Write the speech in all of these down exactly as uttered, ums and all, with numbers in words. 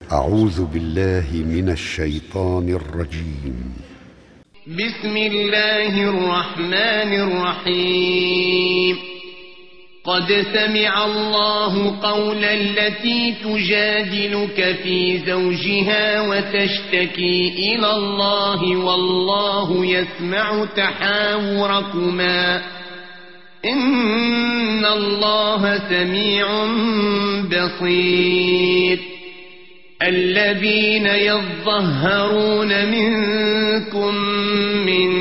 أعوذ بالله من الشيطان الرجيم. بسم الله الرحمن الرحيم. قد سمع الله قول التي تجادلك في زوجها وتشتكي إلى الله والله يسمع تحاوركما إن الله سميع بصير. الذين يظهرون منكم من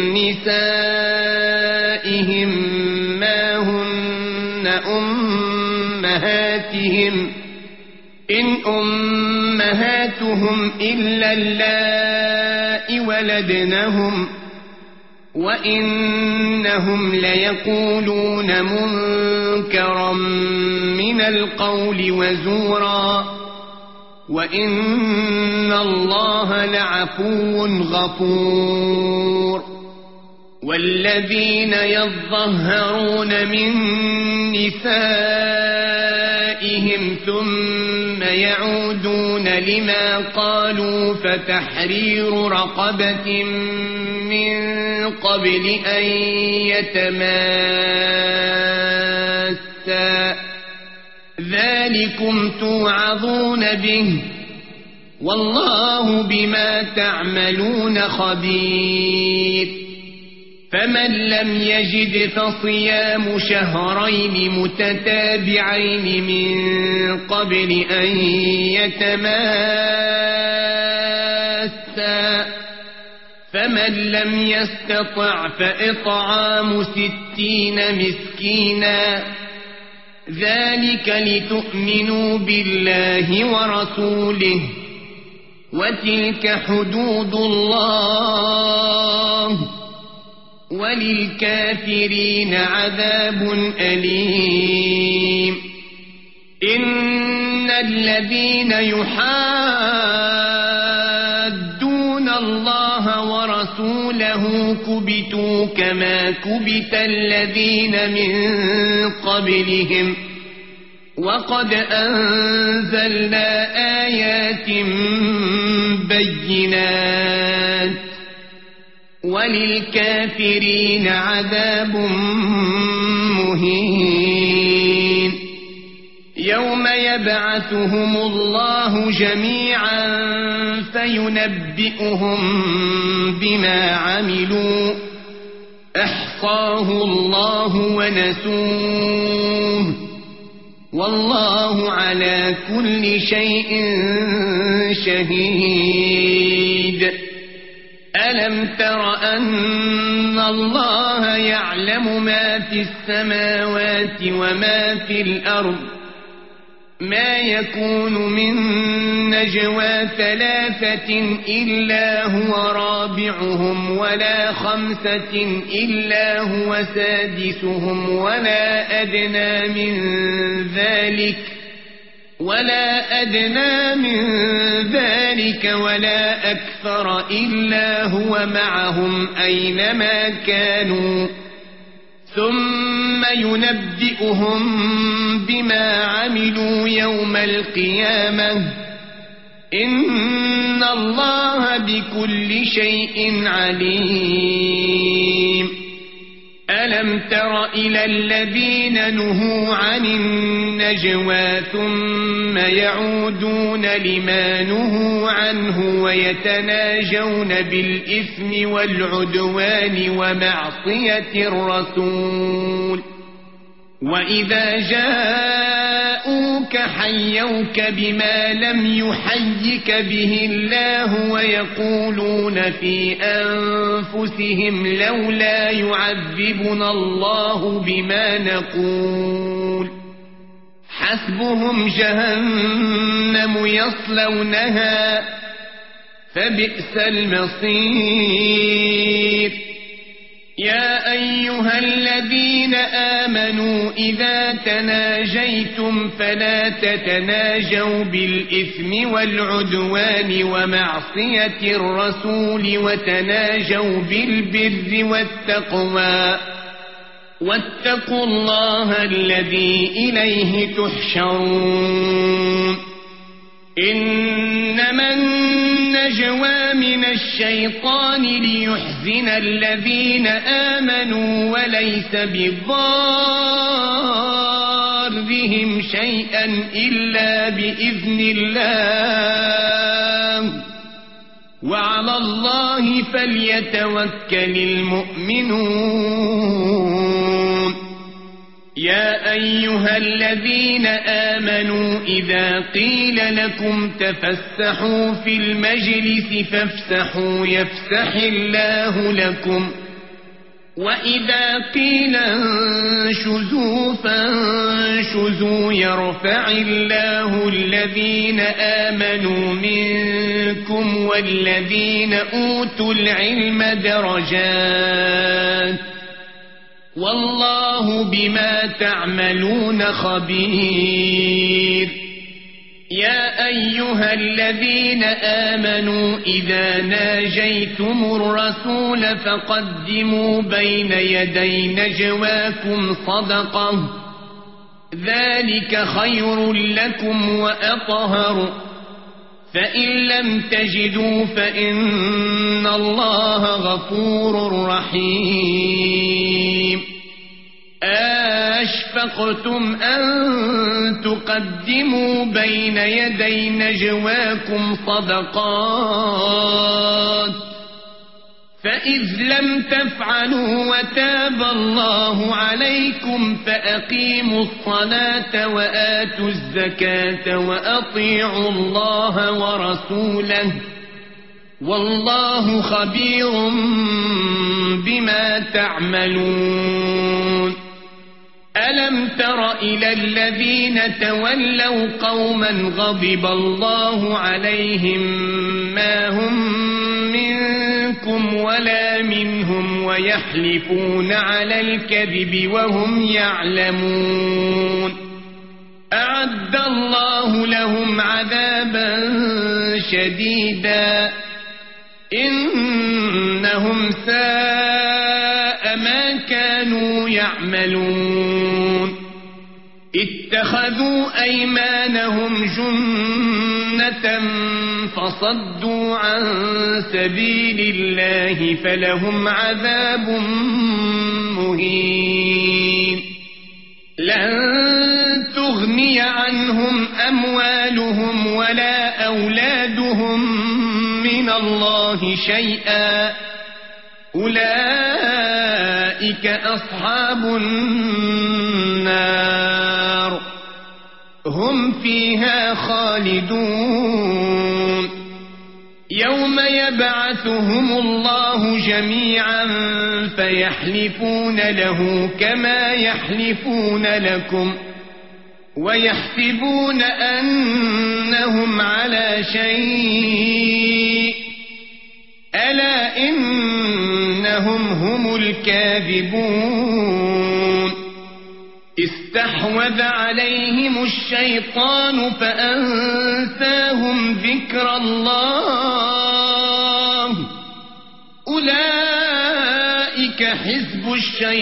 نسائهم ما هن أمهاتهم إن أمهاتهم إلا اللائي ولدنهم وإنهم ليقولون منكرا من القول وزورا وإن الله لعفو غفور. والذين يظهرون من نسائهم ثم يعودون لما قالوا فتحرير رقبة من قبل أن يتماسا ذلكم توعظون به والله بما تعملون خبير. فمن لم يجد فصيام شهرين متتابعين من قبل أن يتماسا فمن لم يستطع فإطعام ستين مسكينا ذلك لتؤمنوا بالله ورسوله وتلك حدود الله وللكافرين عذاب أليم. إن الذين يحادون الله ورسوله كبتوا كما كبت الذين من قبلهم وقد أنزلنا آيات بينات وللكافرين عذاب مهين. يوم يبعثهم الله جميعا فينبئهم بما عملوا أحصاه الله ونسوه والله على كل شيء شهيد. ألم تر أن الله يعلم ما في السماوات وما في الأرض ما يكون من نجوى ثلاثة إلا هو رابعهم ولا خمسة إلا هو سادسهم ولا أدنى من ذلك ولا أدنى من ذلك ولا أكثر إلا هو معهم أينما كانوا ثم ينبئهم بما عملوا يوم القيامة إن الله بكل شيء عليم. ألم تر إلى الذين نهوا عن النجوى ثم يعودون لما نهوا عنه ويتناجون بالإثم والعدوان ومعصية الرسول وإذا جاءوك حيوك بما لم يحيك به الله ويقولون في أنفسهم لولا يعذبنا الله بما نقول حسبهم جهنم يصلونها فبئس المصير. يا أيها الذين آمنوا إذا تناجيتم فلا تتناجوا بالإثم والعدوان ومعصية الرسول وتناجوا بالبر والتقوى واتقوا الله الذي إليه تحشرون. إنما النجوى من الشيطان ليحزن الذين آمنوا وليس بضارهم شيئا إلا بإذن الله وعلى الله فليتوكل المؤمنون يا أيها الذين آمنوا إذا قيل لكم تفسحوا في المجلس فافسحوا يفسح الله لكم وإذا قيل انشزوا فانشزوا يرفع الله الذين آمنوا منكم والذين أوتوا العلم درجات والله بما تعملون خبير يا أيها الذين آمنوا إذا ناجيتم الرسول فقدموا بين يدي نجواكم صدقة ذلك خير لكم وأطهر فإن لم تجدوا فإن الله غفور رحيم أشفقتم أن تقدموا بين يدي نجواكم صدقات فإذ لم تفعلوا وتاب الله عليكم فأقيموا الصلاة وآتوا الزكاة وأطيعوا الله ورسوله والله خبير بما تعملون ألم تر إلى الذين تولوا قوما غضب الله عليهم ما هم منكم ولا منهم ويحلفون على الكذب وهم يعلمون أعد الله لهم عذابا شديدا إنهم ساء ما كانوا يعملون اتخذوا أيمانهم جنة فصدوا عن سبيل الله فلهم عذاب مهين لن تغني عنهم أموالهم ولا أولادهم من الله شيئا أولئك أصحاب النار هم فيها خالدون يوم يبعثهم الله جميعا فيحلفون له كما يحلفون لكم ويحسبون أنهم على شيء ألا إنهم هم الكاذبون استحوذ عليهم الشيطان فأنساهم ذكر الله أولئك حزب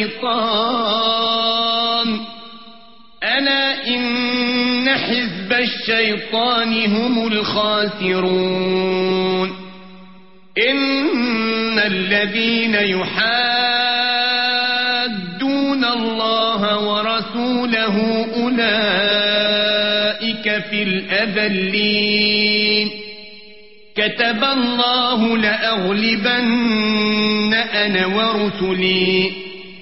الشيطان ألا إن حزب الشيطان هم الخاسرون إن الذين يحادون الله ورسوله أولئك في الأذلين كتب الله لأغلبن أنا ورسلي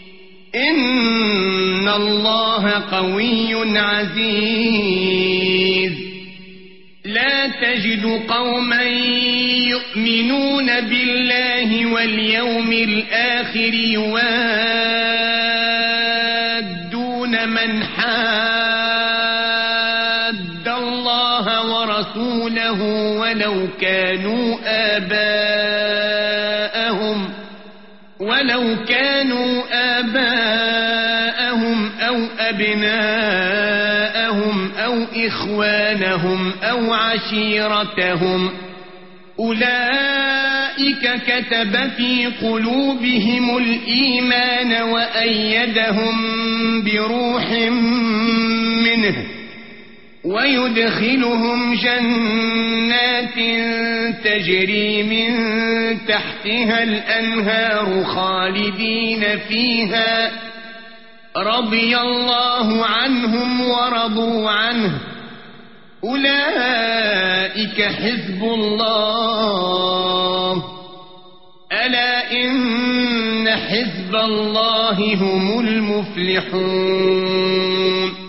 إن الله قوي عزيز لا تجد قوما يؤمنون بالله واليوم الآخر يوادون من حاد الله ورسوله ولو كانوا آباءهم ولو كانوا آباءهم أو أبناءهم أو إخوانهم أو عشيرتهم أولئك كتب في قلوبهم الإيمان وأيدهم بروح منه ويدخلهم جنات تجري من تحتها الأنهار خالدين فيها رضي الله عنهم ورضوا عنه أولئك حزب الله ألا إن حزب الله هم المفلحون.